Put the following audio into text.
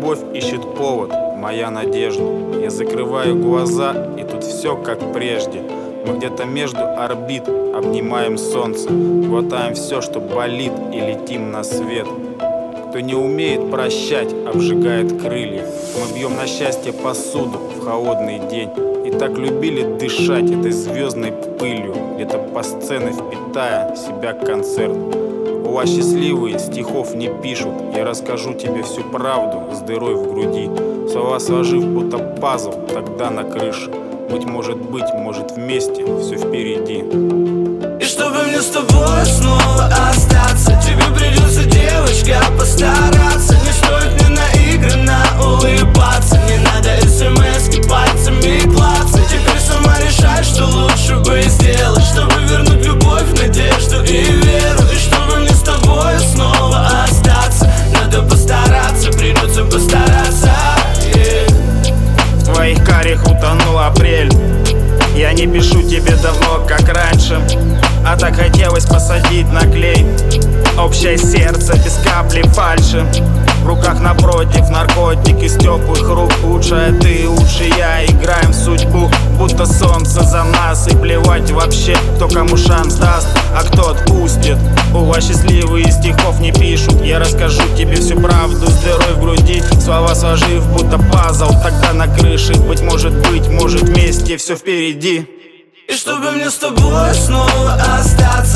любовь ищет повод, моя надежда. Я закрываю глаза, и тут все как прежде. Мы где-то между орбит обнимаем солнце, хватаем все, что болит, и летим на свет. Кто не умеет прощать, обжигает крылья. Мы бьем на счастье посуду в холодный день. И так любили дышать этой звездной пылью, где-то по сцене впитая себя концерт. У вас счастливые стихов не пишут. Я расскажу тебе всю правду с дырой в груди. Слова сложив, будто пазл, тогда на крыше. Быть, может вместе, все впереди. И чтобы мне с тобой снова остаться, тебе придется, девочка, постараться. Не стоит мне наигранно улыбаться. Не надо смс-ки пальцами клацать. Теперь сама решай, что лучше бы сделать, чтобы вернуть любовь, надежду и веру. И чтобы мне с тобой снова остаться, надо постараться, придется постараться, yeah. В твоих карих утонул апрель. Я не пишу тебе давно, как раньше, а так хотелось посадить на клей общее сердце без капли фальши. В руках напротив наркотик из теплых рук. Лучшая ты, лучше я, играем в судьбу, будто солнце за нас. И плевать вообще, кто кому шанс даст, а кто отпустит. У вас счастливые стихов не пишут. Я расскажу тебе всю правду с дырой в груди. Слова сложив, будто пазл, тогда на крыше. Быть, может вместе, все впереди. И чтобы мне с тобой снова остаться,